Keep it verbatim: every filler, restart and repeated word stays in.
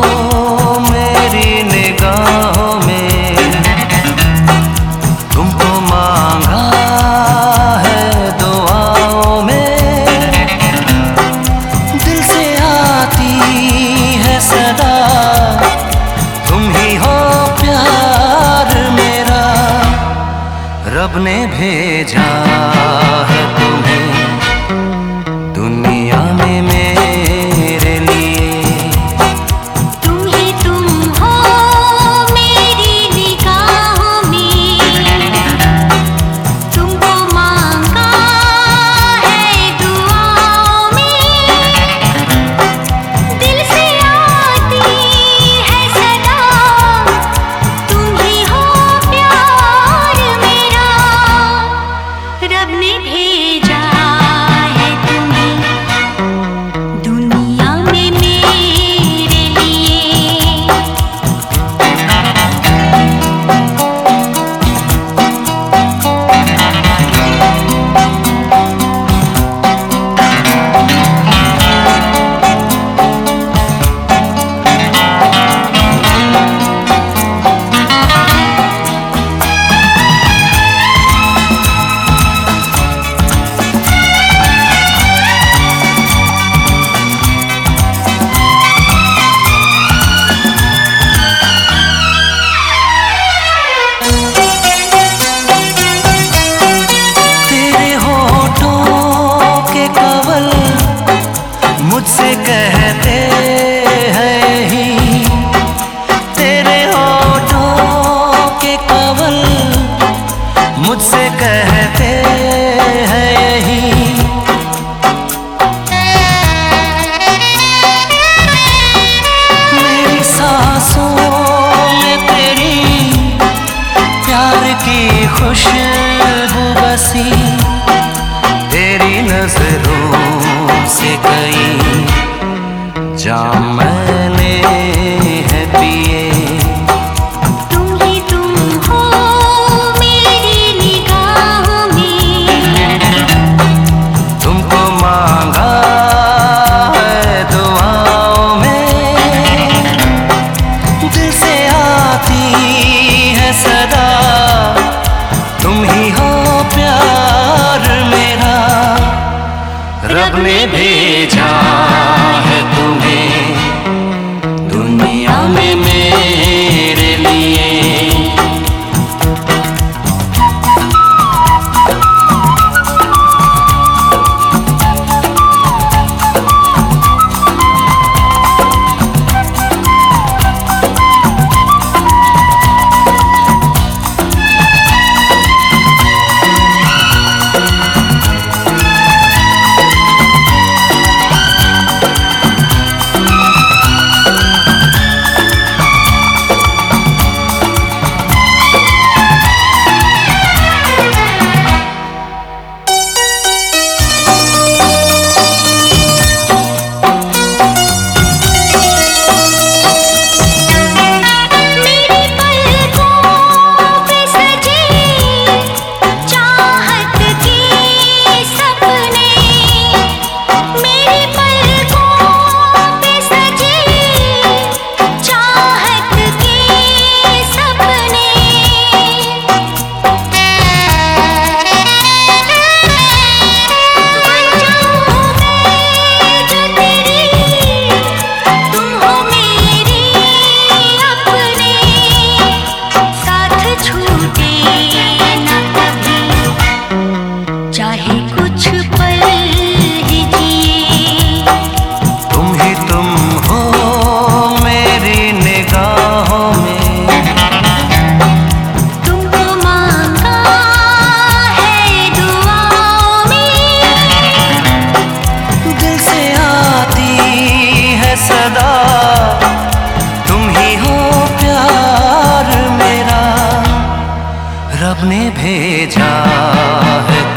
मेरी निगाहों में, तुमको मांगा है दुआओं में। दिल से आती है सदा, तुम ही हो प्यार मेरा। रब ने भेजा है तुम्हें दुनिया में मेरे लिए। तुम ही तुम हो मेरी निगाहों में, तुमको मांगा है दुआओं में। दिल से आती है सदा, तुम ही हो प्यार मेरा। रब ने भेजा है तुम्हें दुनिया में मेरे लिए। तेरे होठों के कवल मुझसे कहते हैं ही, तेरे होठों के कवल मुझसे कहते हैं ही। मेरी सांसों में तेरी प्यार की खुशबू बसी, तेरी नजरों से कई जाम मैंने है पिए। तुम ही तुम हो मेरी निगाहों में, तुमको मांगा है दुआओं में। दिल से आती है सदा, तुम ही हो प्यार मेरा। रब ने भेजा है तुम्हें दुनिया में मेरे लिए। रब ने भेजा है।